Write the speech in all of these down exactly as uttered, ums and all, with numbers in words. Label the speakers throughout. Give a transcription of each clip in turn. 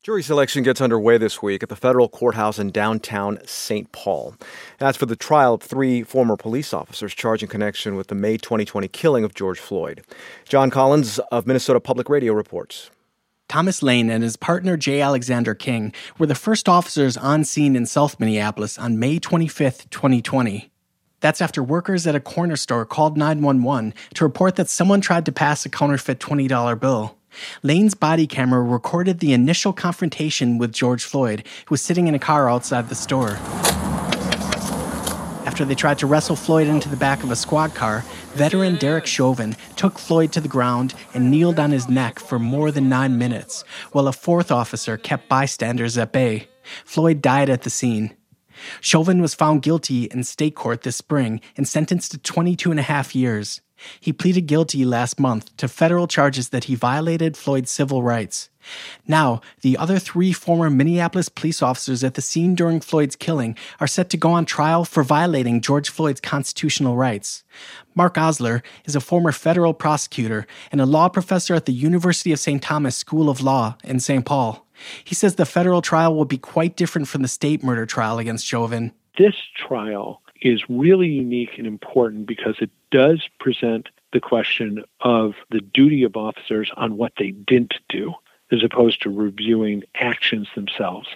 Speaker 1: Jury selection gets underway this week at the federal courthouse in downtown Saint Paul. That's for the trial of three former police officers charged in connection with the May twenty twenty killing of George Floyd. John Collins of Minnesota Public Radio reports.
Speaker 2: Thomas Lane and his partner J. Alexander King were the first officers on scene in South Minneapolis on May twenty-fifth, twenty twenty. That's after workers at a corner store called nine one one to report that someone tried to pass a counterfeit twenty dollar bill. Lane's body camera recorded the initial confrontation with George Floyd, who was sitting in a car outside the store. After they tried to wrestle Floyd into the back of a squad car, veteran Derek Chauvin took Floyd to the ground and kneeled on his neck for more than nine minutes, while a fourth officer kept bystanders at bay. Floyd died at the scene. Chauvin was found guilty in state court this spring and sentenced to twenty-two and a half years. He pleaded guilty last month to federal charges that he violated Floyd's civil rights. Now, the other three former Minneapolis police officers at the scene during Floyd's killing are set to go on trial for violating George Floyd's constitutional rights. Mark Osler is a former federal prosecutor and a law professor at the University of Saint Thomas School of Law in Saint Paul. He says the federal trial will be quite different from the state murder trial against Chauvin.
Speaker 3: This trial is really unique and important because it does present the question of the duty of officers on what they didn't do, as opposed to reviewing actions themselves.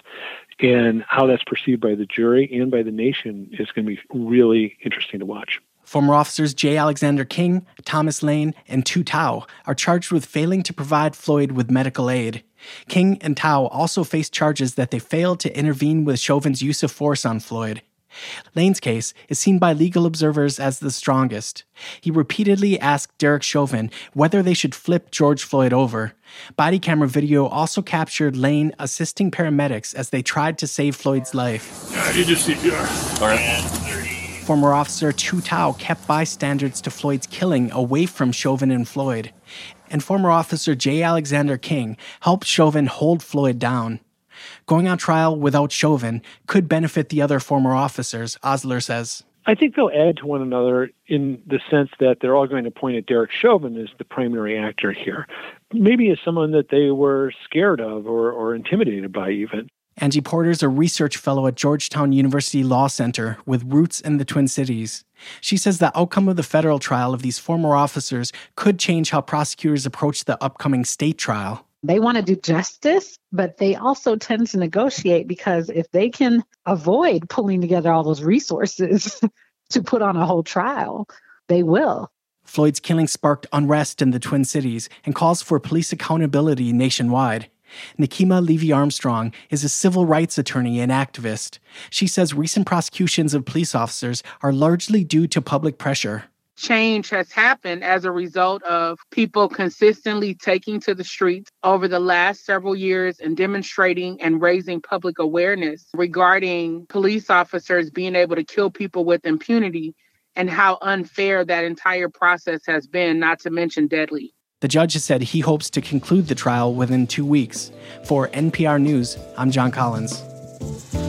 Speaker 3: And how that's perceived by the jury and by the nation is going to be really interesting to watch.
Speaker 2: Former officers J. Alexander King, Thomas Lane, and Tu Tao are charged with failing to provide Floyd with medical aid. King and Tao also face charges that they failed to intervene with Chauvin's use of force on Floyd. Lane's case is seen by legal observers as the strongest. He repeatedly asked Derek Chauvin whether they should flip George Floyd over. Body camera video also captured Lane assisting paramedics as they tried to save Floyd's life.
Speaker 4: Yeah, you just C P R. All right.
Speaker 2: Former officer Tu Tao kept bystanders to Floyd's killing away from Chauvin and Floyd. And former officer J. Alexander King helped Chauvin hold Floyd down. Going on trial without Chauvin could benefit the other former officers, Osler says.
Speaker 3: I think they'll add to one another in the sense that they're all going to point at Derek Chauvin as the primary actor here. Maybe as someone that they were scared of or, or intimidated by even.
Speaker 2: Angie Porter's a research fellow at Georgetown University Law Center with roots in the Twin Cities. She says the outcome of the federal trial of these former officers could change how prosecutors approach the upcoming state trial.
Speaker 5: They want to do justice, but they also tend to negotiate because if they can avoid pulling together all those resources to put on a whole trial, they will.
Speaker 2: Floyd's killing sparked unrest in the Twin Cities and calls for police accountability nationwide. Nikema Levy-Armstrong is a civil rights attorney and activist. She says recent prosecutions of police officers are largely due to public pressure.
Speaker 6: Change has happened as a result of people consistently taking to the streets over the last several years and demonstrating and raising public awareness regarding police officers being able to kill people with impunity and how unfair that entire process has been, not to mention deadly.
Speaker 2: The judge has said he hopes to conclude the trial within two weeks. For N P R News, I'm John Collins.